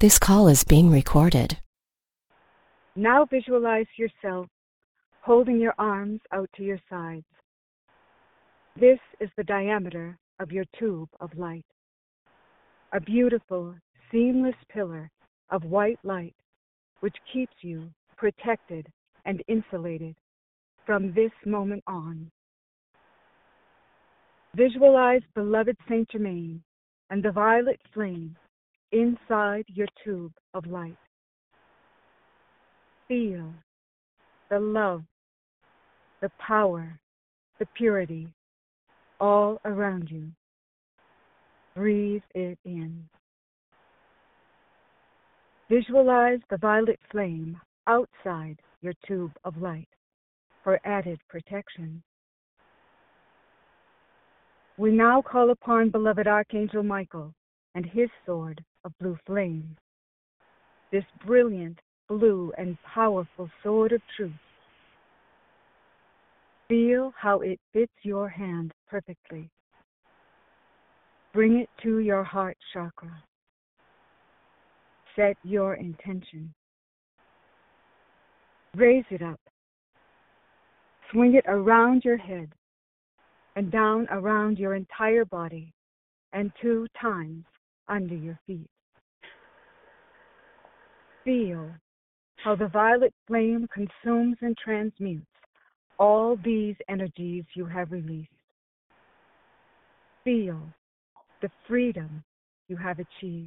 This call is being recorded. Now visualize yourself holding your arms out to your sides. This is the diameter of your tube of light. A beautiful, seamless pillar of white light which keeps you protected and insulated from this moment on. Visualize beloved Saint Germain and the violet flame inside your tube of light. Feel the love, the power, the purity all around you. Breathe it in. Visualize the violet flame outside your tube of light for added protection. We now call upon beloved Archangel Michael and his sword of blue flame. This brilliant, blue, and powerful sword of truth. Feel how it fits your hand perfectly. Bring it to your heart chakra. Set your intention. Raise it up. Swing it around your head and down around your entire body and 2 times under your feet. Feel how the violet flame consumes and transmutes all these energies you have released. Feel the freedom you have achieved.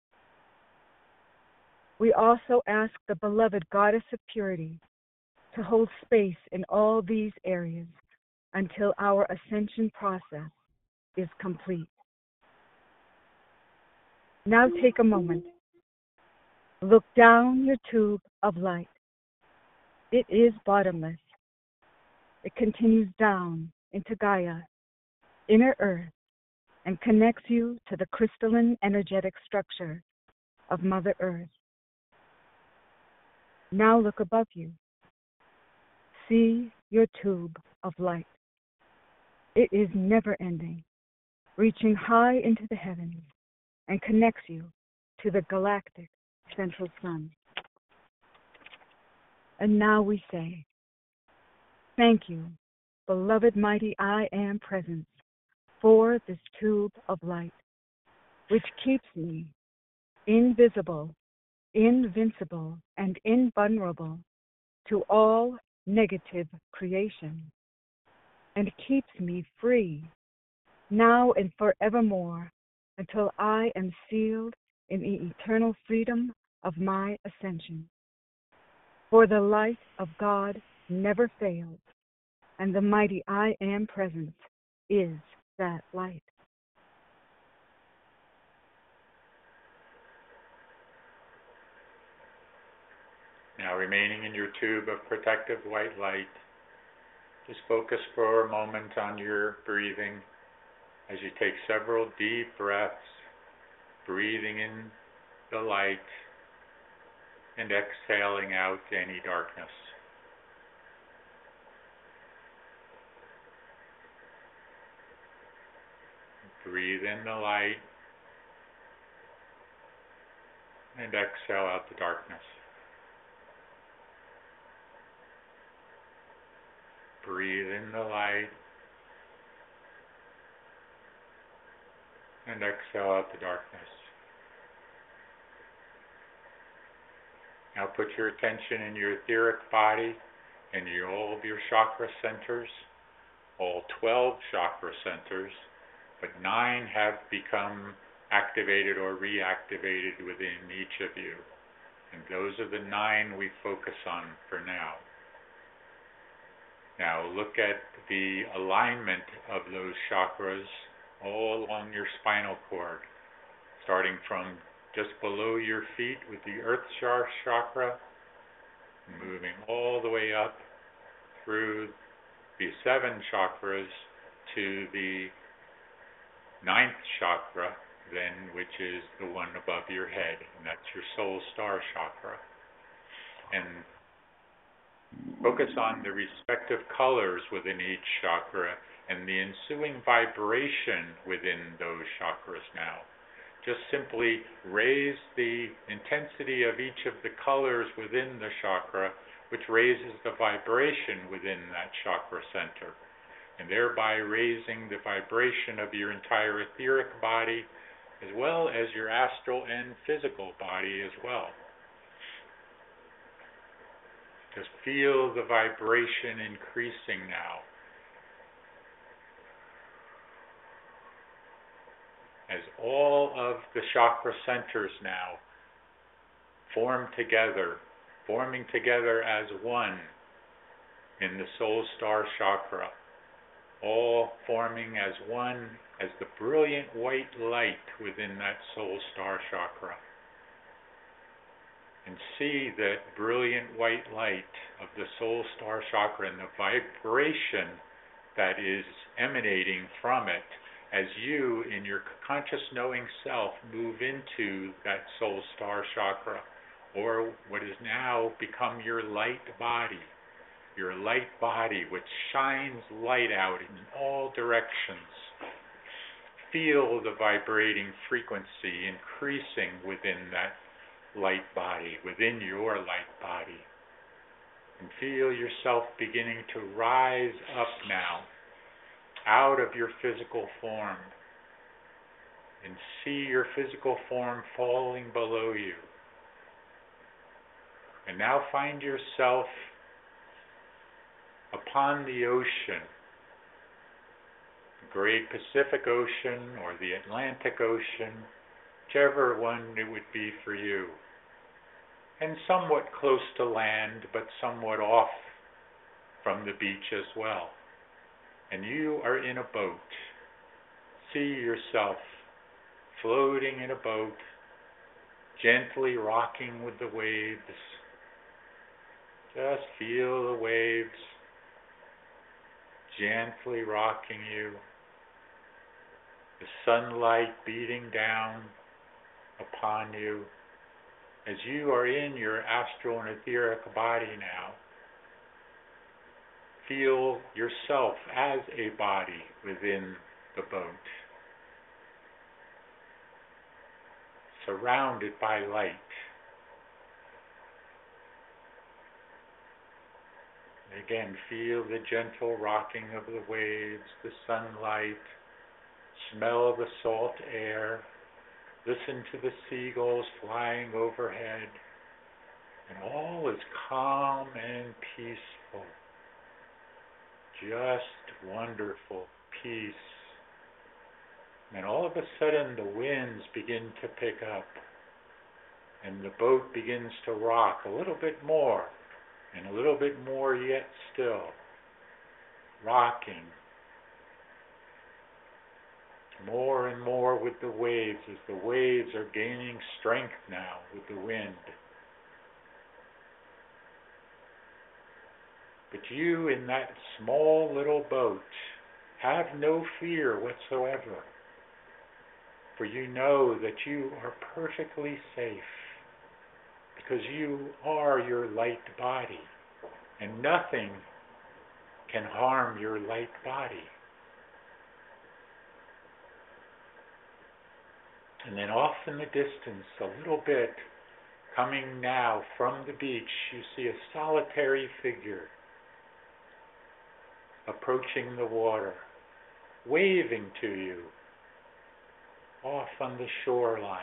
We also ask the beloved Goddess of Purity to hold space in all these areas until our ascension process is complete. Now take a moment. Look down your tube of light. It is bottomless. It continues down into Gaia, inner earth, and connects you to the crystalline energetic structure of Mother Earth. Now look above you. See your tube of light. It is never ending, reaching high into the heavens and connects you to the galactic central sun. And now we say, thank you, beloved mighty I Am Presence, for this tube of light, which keeps me invisible, invincible, and invulnerable to all negative creation, and keeps me free now and forevermore until I am sealed in the eternal freedom of my ascension. For the light of God never fails, and the mighty I Am Presence is that light. Now remaining in your tube of protective white light, just focus for a moment on your breathing as you take several deep breaths, breathing in the light and exhaling out any darkness. Breathe in the light and exhale out the darkness. Breathe in the light and exhale out the darkness. Now put your attention in your etheric body and all of your chakra centers, all 12 chakra centers, but 9 have become activated or reactivated within each of you. And those are the 9 we focus on for now. Now look at the alignment of those chakras all along your spinal cord, starting from just below your feet with the Earth chakra, moving all the way up through the 7 chakras to the 9th chakra, then, which is the one above your head, and that's your soul star chakra. And focus on the respective colors within each chakra and the ensuing vibration within those chakras now. Just simply raise the intensity of each of the colors within the chakra, which raises the vibration within that chakra center, and thereby raising the vibration of your entire etheric body, as well as your astral and physical body as well. Just feel the vibration increasing now. As all of the chakra centers now form together, forming together as one in the soul star chakra, all forming as one, as the brilliant white light within that soul star chakra. And see that brilliant white light of the soul star chakra and the vibration that is emanating from it as you, in your conscious knowing self, move into that soul star chakra, or what has now become your light body which shines light out in all directions. Feel the vibrating frequency increasing within that light body, within your light body. And feel yourself beginning to rise up now, out of your physical form, and see your physical form falling below you. And now find yourself upon the ocean, the great Pacific Ocean or the Atlantic Ocean, whichever one it would be for you, and somewhat close to land, but somewhat off from the beach as well. And you are in a boat. See yourself floating in a boat, gently rocking with the waves. Just feel the waves gently rocking you. The sunlight beating down upon you as you are in your astral and etheric body now. Feel yourself as a body within the boat, surrounded by light. Again, feel the gentle rocking of the waves, the sunlight, smell the salt air, listen to the seagulls flying overhead, and all is calm and peaceful. Just wonderful peace. And all of a sudden the winds begin to pick up, and the boat begins to rock a little bit more, and a little bit more yet still, rocking more and more with the waves as the waves are gaining strength now with the wind. But you in that small little boat have no fear whatsoever, for you know that you are perfectly safe, because you are your light body, and nothing can harm your light body. And then off in the distance, a little bit, coming now from the beach, you see a solitary figure approaching the water, waving to you off on the shoreline.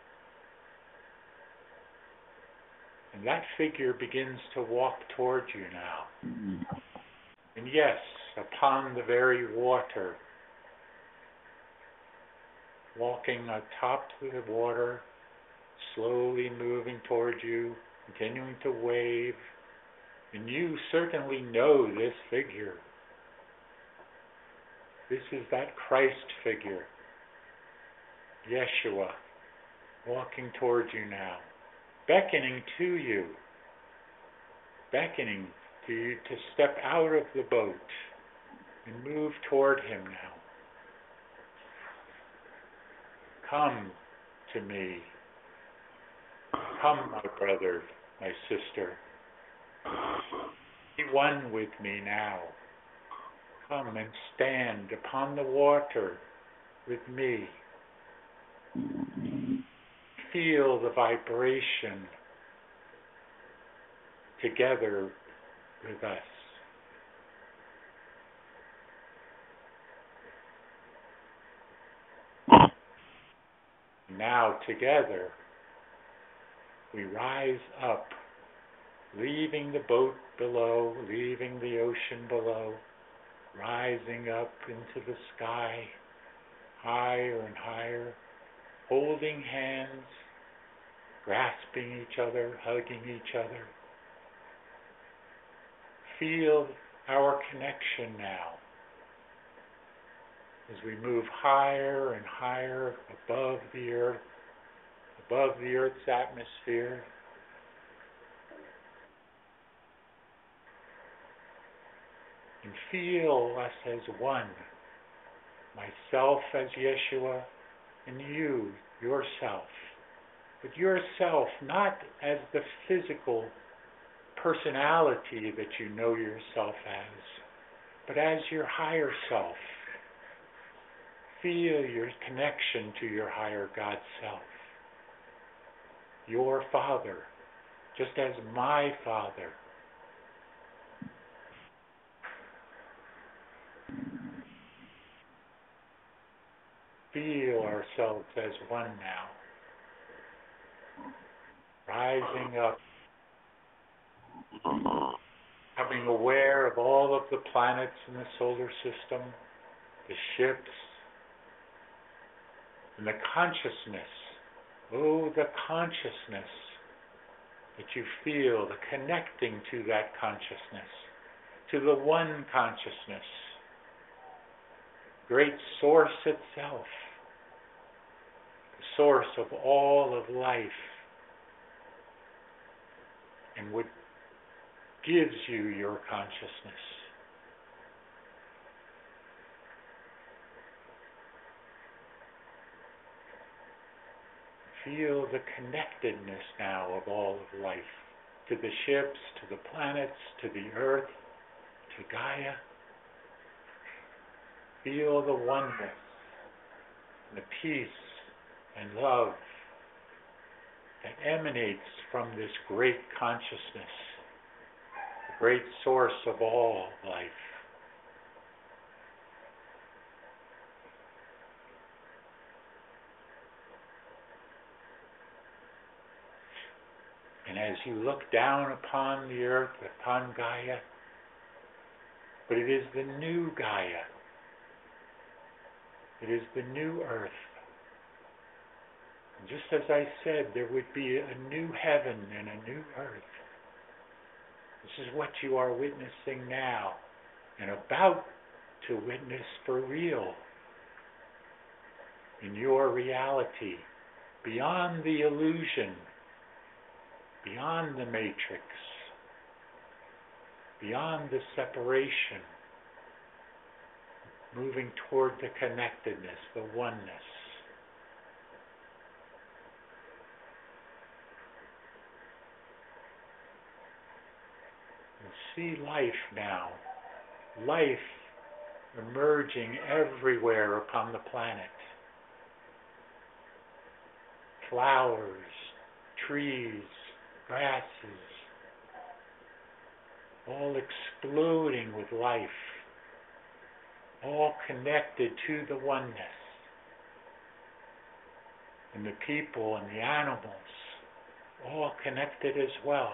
And that figure begins to walk toward you now. And yes, upon the very water, walking atop the water, slowly moving toward you, continuing to wave. And you certainly know this figure. This is that Christ figure, Yeshua, walking towards you now, beckoning to you to step out of the boat and move toward him now. Come to me. Come, my brother, my sister. Be one with me now. Come and stand upon the water with me. feel the vibration together with us. Now together we rise up, leaving the boat below, leaving the ocean below, rising up into the sky, higher and higher, holding hands, grasping each other, hugging each other. Feel our connection now as we move higher and higher above the Earth's atmosphere. And feel us as one, myself as Yeshua, and you, yourself. But yourself not as the physical personality that you know yourself as, but as your higher self. Feel your connection to your higher God self. Your Father, just as my Father. Feel ourselves as one now. Rising up, becoming aware of all of the planets in the solar system, the ships, and the consciousness. Oh, the consciousness that you feel, the connecting to that consciousness, to the one consciousness, great source itself, the source of all of life, and what gives you your consciousness. Feel the connectedness now of all of life, to the ships, to the planets, to the earth, to Gaia. Feel the oneness, the peace and love that emanates from this great consciousness, the great source of all life. And as you look down upon the earth, upon Gaia, but it is the new Gaia. It is the new earth. And just as I said, there would be a new heaven and a new earth. This is what you are witnessing now and about to witness for real in your reality, beyond the illusion, beyond the matrix, beyond the separation, moving toward the connectedness, the oneness. And see life now, life emerging everywhere upon the planet. Flowers, trees, grasses, all exploding with life, all connected to the oneness. And the people and the animals, all connected as well.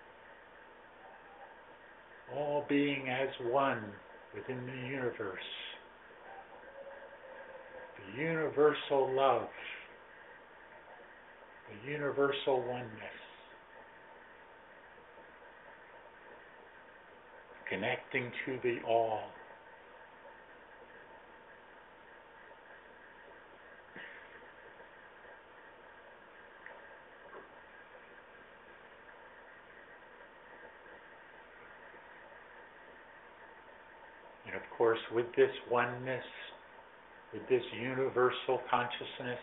All being as one within the universe. The universal love, the universal oneness. Connecting to the all. And of course, with this oneness, with this universal consciousness,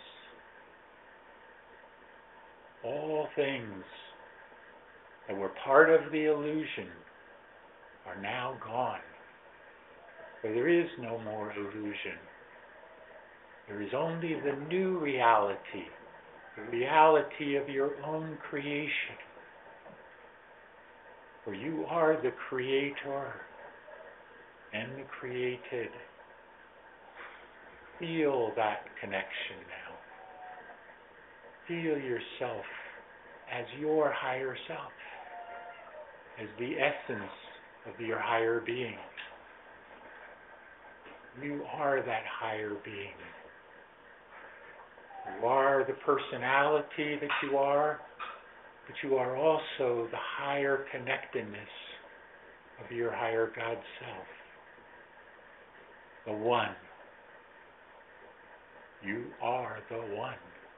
all things that were part of the illusion are now gone. For there is no more illusion. There is only the new reality, the reality of your own creation, for you are the creator and the created. Feel that connection now. Feel yourself as your higher self, as the essence of your higher being. You are that higher being. You are the personality that you are, but you are also the higher connectedness of your higher God self. The One. You are the One.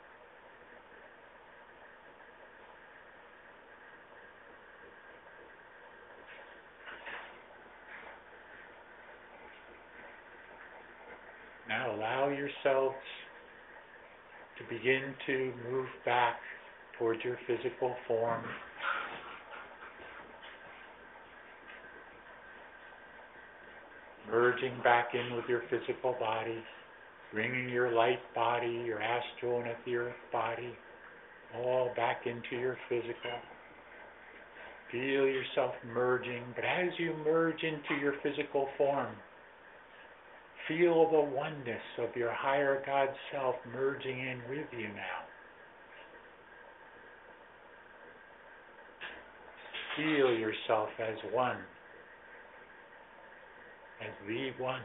Now allow yourselves to begin to move back towards your physical form. Merging back in with your physical body, bringing your light body, your astral and etheric body, all back into your physical. Feel yourself merging, but as you merge into your physical form, feel the oneness of your higher God self merging in with you now. Feel yourself as one, as the One.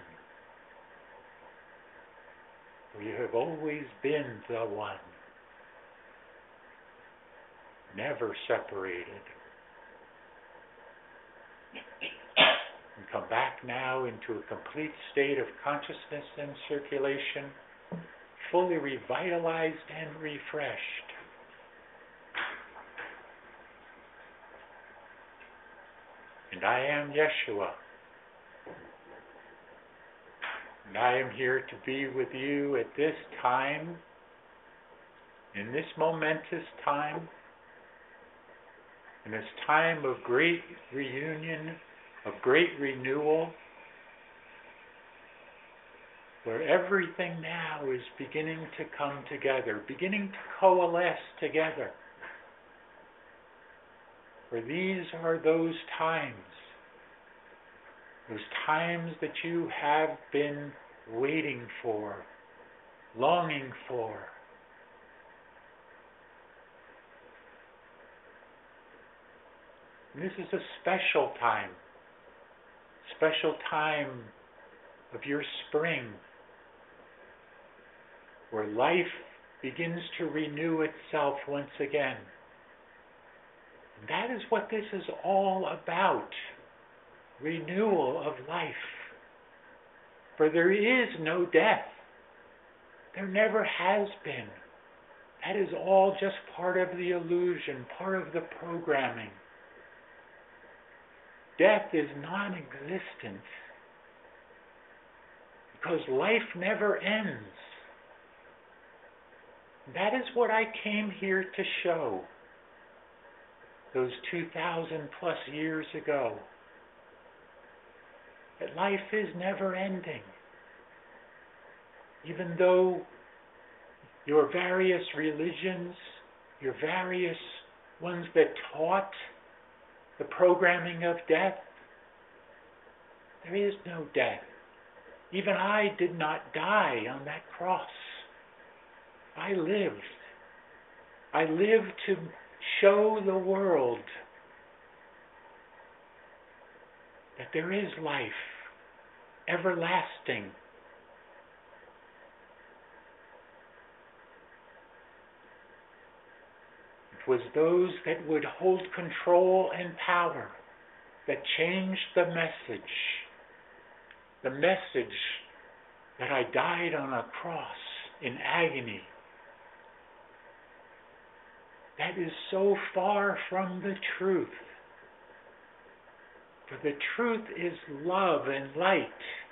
For you have always been the One, never separated. And come back now into a complete state of consciousness and circulation, fully revitalized and refreshed. And I am Yeshua. And I am here to be with you at this time, in this momentous time, in this time of great reunion, of great renewal, where everything now is beginning to come together, beginning to coalesce together. For these are those times that you have been waiting for, longing for. And this is a special time of your spring, where life begins to renew itself once again. And that is what this is all about, renewal of life. For there is no death. There never has been. That is all just part of the illusion, part of the programming. Death is non-existent because life never ends. That is what I came here to show those 2,000 plus years ago. That life is never ending. Even though your various religions, your various ones that taught the programming of death, there is no death. Even I did not die on that cross. I lived. I lived to show the world that there is life, everlasting. It was those that would hold control and power that changed the message that I died on a cross in agony. That is so far from the truth. For the truth is love and light.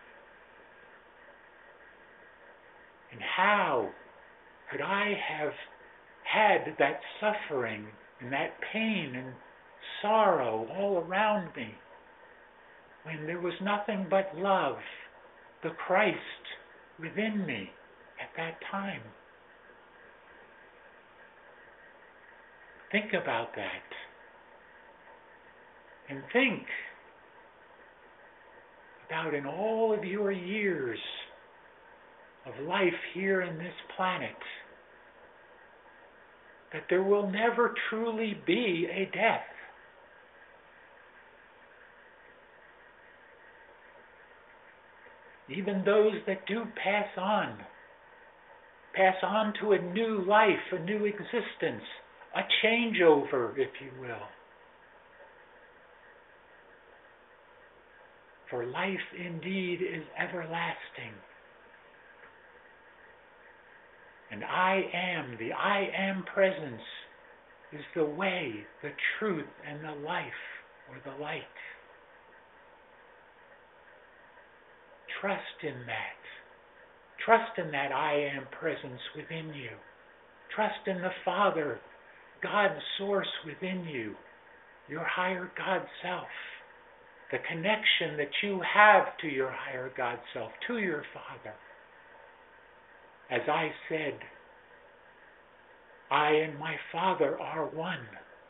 And how could I have had that suffering and that pain and sorrow all around me when there was nothing but love, the Christ within me at that time? Think about that. And think about in all of your years of life here in this planet that there will never truly be a death. Even those that do pass on to a new life, a new existence, a changeover, if you will. For life indeed is everlasting. And the I am presence, is the way, the truth, and the life, or the light. Trust in that. Trust in that I am presence within you. Trust in the Father, God's source within you, your higher God self, the connection that you have to your higher God self, to your Father. As I said, I and my Father are one.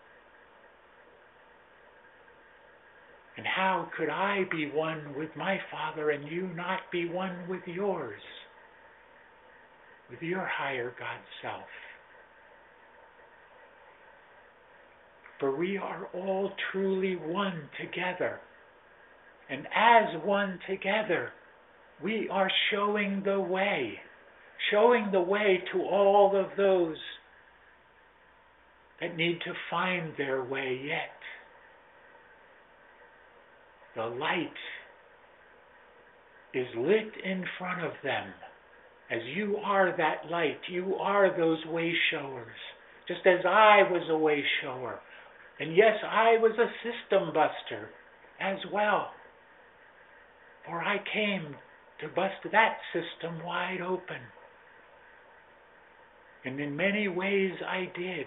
And how could I be one with my Father and you not be one with yours, with your higher God self? For we are all truly one together. And as one together, we are showing the way to all of those that need to find their way yet. The light is lit in front of them. As you are that light, you are those way showers. Just as I was a way shower. And yes, I was a system buster as well. For I came to bust that system wide open. And in many ways I did.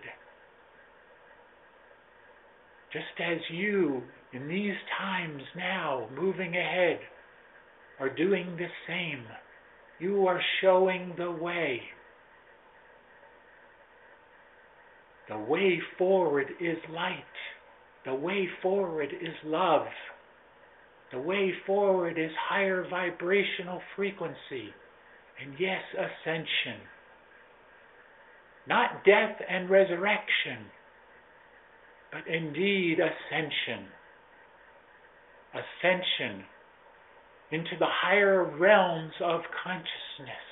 Just as you, in these times now, moving ahead, are doing the same. You are showing the way. The way forward is light. The way forward is love. The way forward is higher vibrational frequency. And yes, ascension. Not death and resurrection, but indeed ascension. Ascension into the higher realms of consciousness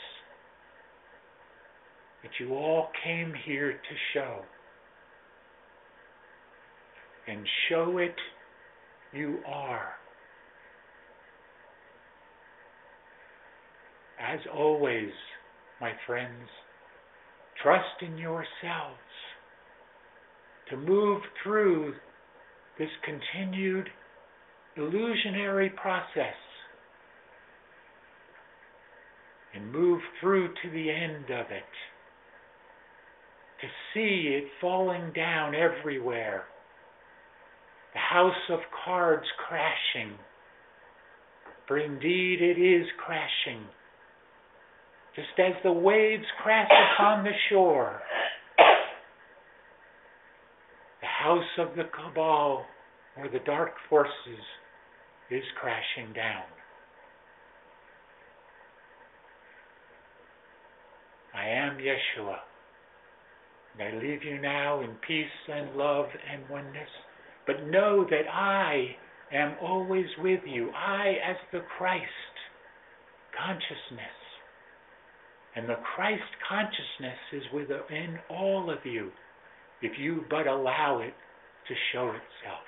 that you all came here to show. And show it you are. As always, my friends, trust in yourselves to move through this continued illusionary process and move through to the end of it, to see it falling down everywhere, the house of cards crashing, for indeed it is crashing, just as the waves crash upon the shore. The house of the cabal, or the dark forces, is crashing down. I am Yeshua, and I leave you now in peace and love and oneness, but know that I am always with you, I as the Christ consciousness. And the Christ consciousness is within all of you, if you but allow it to show itself.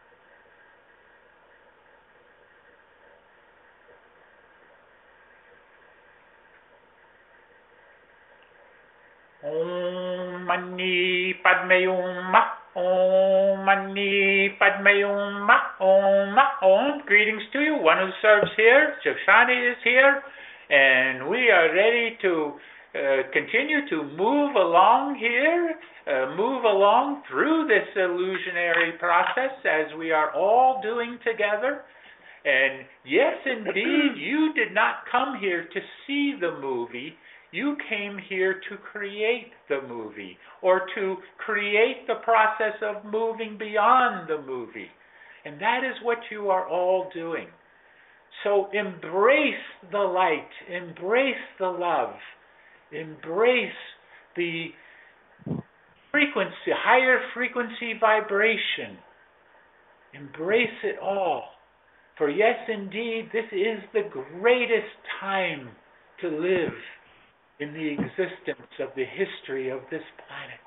Om Mani Padme Hum. Om Mani Padme Hum. Om. Greetings to you. One who serves here, Shoshani, is here. And we are ready to continue to move along here, move along through this illusionary process as we are all doing together. And yes, indeed, you did not come here to see the movie. You came here to create the movie, or to create the process of moving beyond the movie. And that is what you are all doing. So embrace the light, embrace the love, embrace the frequency, higher frequency vibration. Embrace it all. For yes, indeed, this is the greatest time to live in the existence of the history of this planet.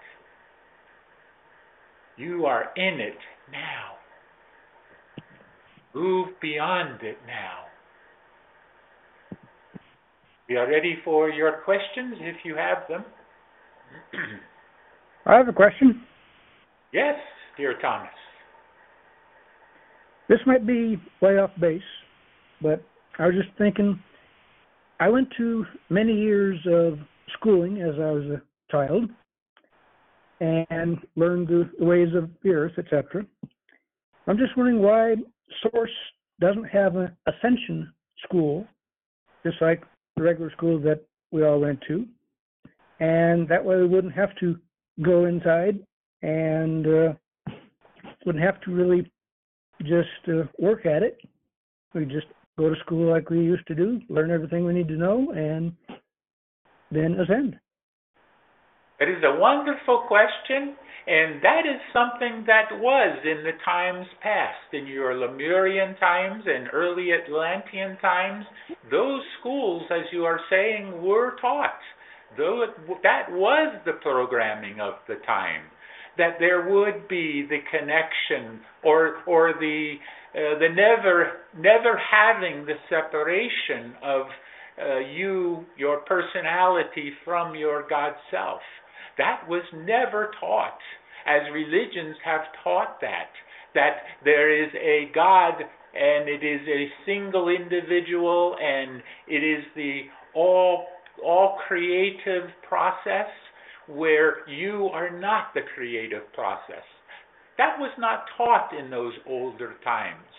You are in it now. Move beyond it now. We are ready for your questions if you have them. I have a question. Yes, dear Thomas. This might be way off base, but I was just thinking, I went to many years of schooling as I was a child and learned the ways of the earth, etc. I'm just wondering why Source doesn't have an ascension school, just like the regular school that we all went to, and that way we wouldn't have to go inside and wouldn't have to really just work at it. We just go to school like we used to do, learn everything we need to know, and then ascend. That is a wonderful question, and that is something that was in the times past, in your Lemurian times and early Atlantean times. Those schools, as you are saying, were taught. That was the programming of the time, that there would be the connection or the never having the separation of your personality from your God self. That was never taught, as religions have taught that there is a God and it is a single individual and it is the all creative process where you are not the creative process. That was not taught in those older times.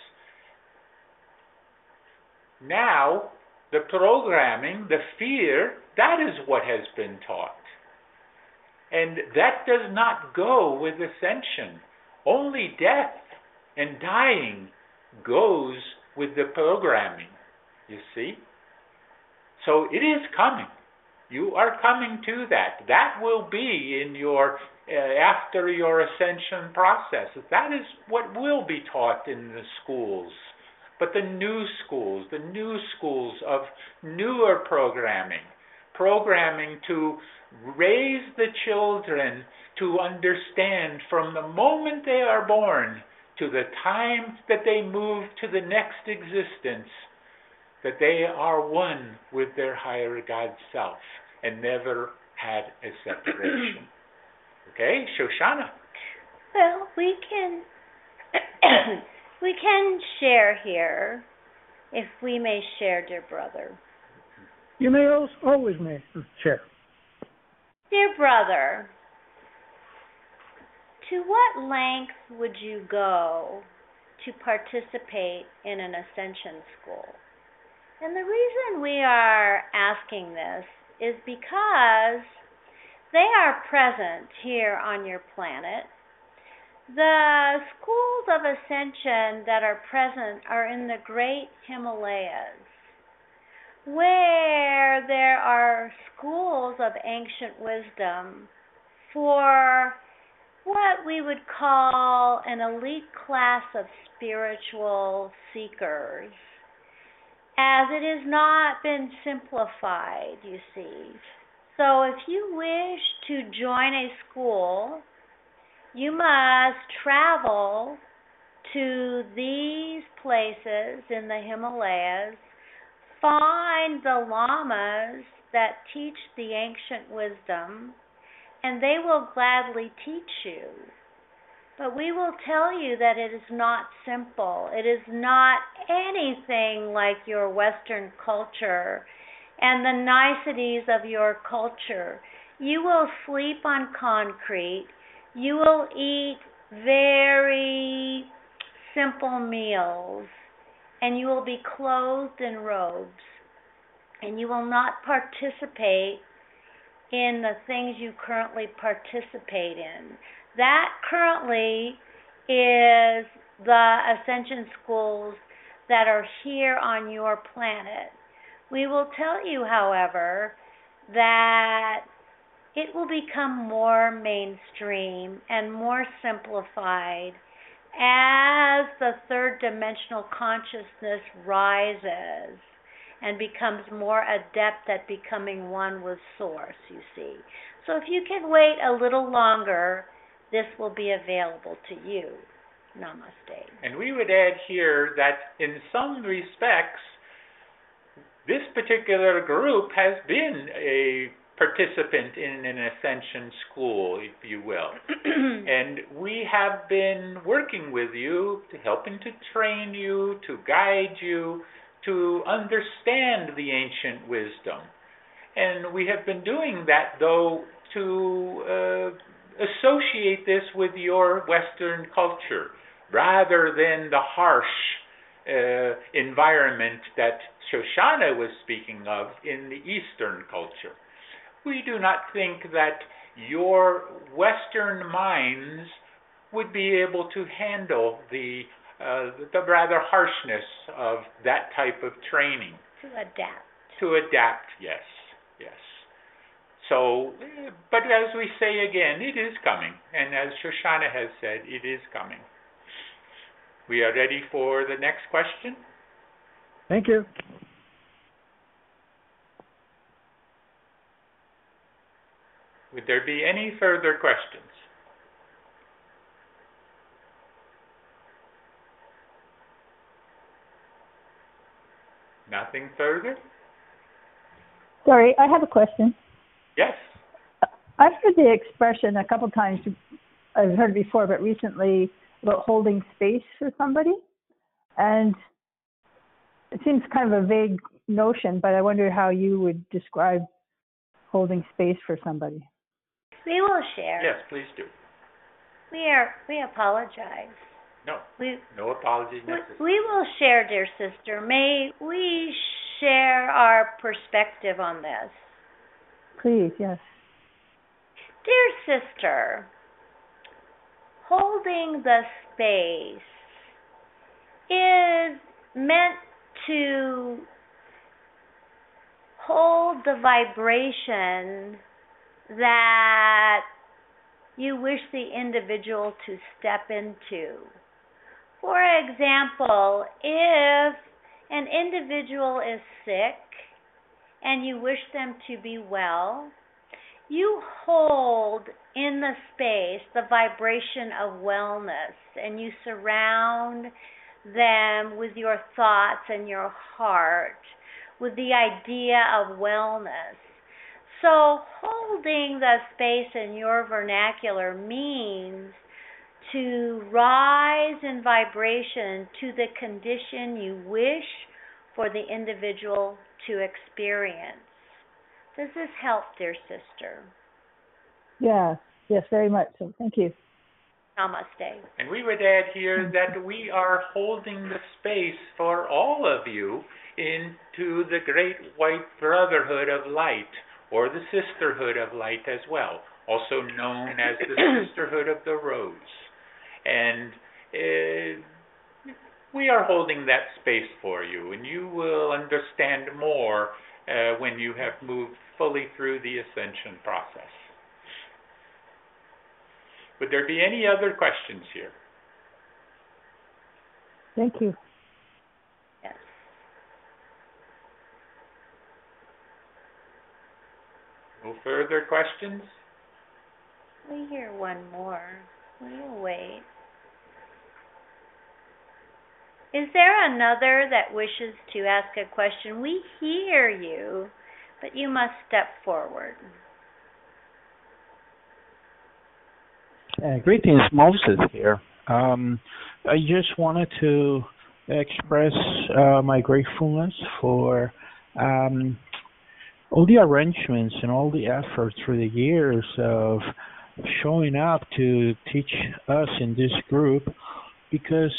Now, the programming, the fear, that is what has been taught. And that does not go with ascension. Only death and dying goes with the programming, you see? So it is coming. You are coming to that. That will be in your, after your ascension process. That is what will be taught in the schools. But the new schools of newer programming to raise the children to understand from the moment they are born to the time that they move to the next existence, that they are one with their higher God self and never had a separation. Okay, Shoshana. Well, we can share here, if we may share, dear brother. You may always share. Dear brother, to what length would you go to participate in an ascension school? And the reason we are asking this is because they are present here on your planet. The schools of ascension that are present are in the great Himalayas, where there are schools of ancient wisdom for what we would call an elite class of spiritual seekers, as it has not been simplified, you see. So if you wish to join a school, you must travel to these places in the Himalayas, find the lamas that teach the ancient wisdom, and they will gladly teach you. But we will tell you that it is not simple. It is not anything like your Western culture and the niceties of your culture. You will sleep on concrete. You will eat very simple meals, and you will be clothed in robes, and you will not participate in the things you currently participate in. That currently is the ascension schools that are here on your planet. We will tell you, however, that it will become more mainstream and more simplified as the third dimensional consciousness rises and becomes more adept at becoming one with Source, you see. So if you can wait a little longer, this will be available to you. Namaste. And we would add here that in some respects, this particular group has been a participant in an ascension school, if you will. And we have been working with you, helping to train you, to guide you, to understand the ancient wisdom. And we have been doing that, though, to associate this with your Western culture, rather than the harsh environment that Shoshana was speaking of in the Eastern culture. We do not think that your Western minds would be able to handle the rather harshness of that type of training. To adapt. To adapt, yes, yes. So, but as we say again, it is coming. And as Shoshana has said, it is coming. We are ready for the next question. Thank you. Would there be any further questions? Nothing further? Sorry, I have a question. Yes. I've heard the expression a couple times. I've heard it before, but recently, about holding space for somebody. And it seems kind of a vague notion, but I wonder how you would describe holding space for somebody. We will share. Yes, please do. We apologize. No, no apologies necessary. We will share, dear sister. May we share our perspective on this? Please, yes. Dear sister, holding the space is meant to hold the vibration that you wish the individual to step into. For example, if an individual is sick and you wish them to be well, you hold in the space the vibration of wellness, and you surround them with your thoughts and your heart with the idea of wellness. So holding the space in your vernacular means to rise in vibration to the condition you wish for the individual to experience. Does this help, dear sister? Yes, very much so. Thank you. Namaste. And we would add here that we are holding the space for all of you into the great white brotherhood of light, or the sisterhood of light as well, also known as the sisterhood of the rose. And we are holding that space for you, and you will understand more when you have moved fully through the ascension process. Would there be any other questions here? Thank you. Yes. No further questions? We hear one more. We will wait. Is there another that wishes to ask a question? We hear you, but you must step forward. Greetings, Moses here. I just wanted to express my gratefulness for all the arrangements and all the effort through the years of showing up to teach us in this group, because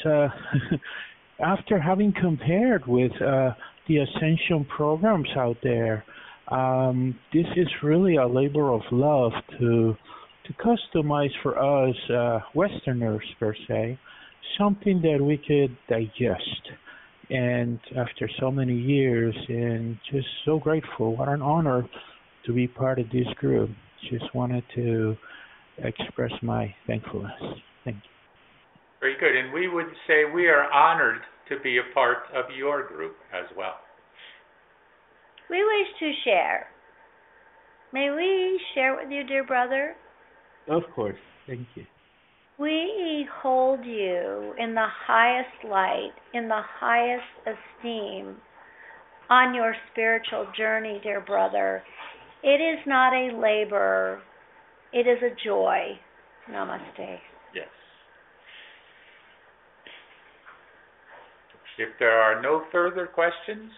after having compared with the ascension programs out there, This is really a labor of love to customize for us Westerners per se, something that we could digest. And after so many years, and just so grateful, what an honor to be part of this group. Just wanted to express my thankfulness. Thank you. Very good. And we would say we are honored to be a part of your group as well. We wish to share. May we share with you, dear brother? Of course. Thank you. We hold you in the highest light, in the highest esteem on your spiritual journey, dear brother. It is not a labor, it is a joy. Namaste. Yes. If there are no further questions,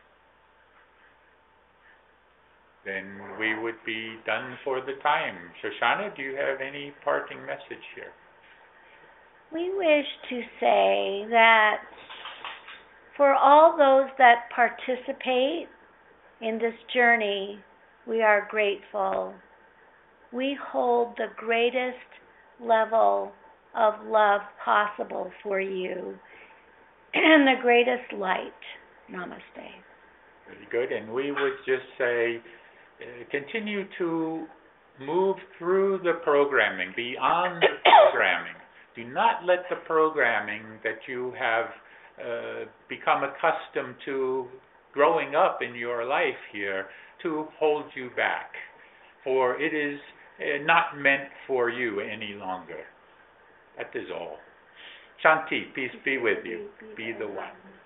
then we would be done for the time. Shoshana, do you have any parting message here? We wish to say that for all those that participate in this journey, we are grateful. We hold the greatest level of love possible for you and the greatest light. Namaste. Very good. And we would just say, continue to move through the programming, beyond the programming. Do not let the programming that you have become accustomed to growing up in your life here to hold you back, for it is not meant for you any longer. That is all. Shanti, peace be with you. Be the one.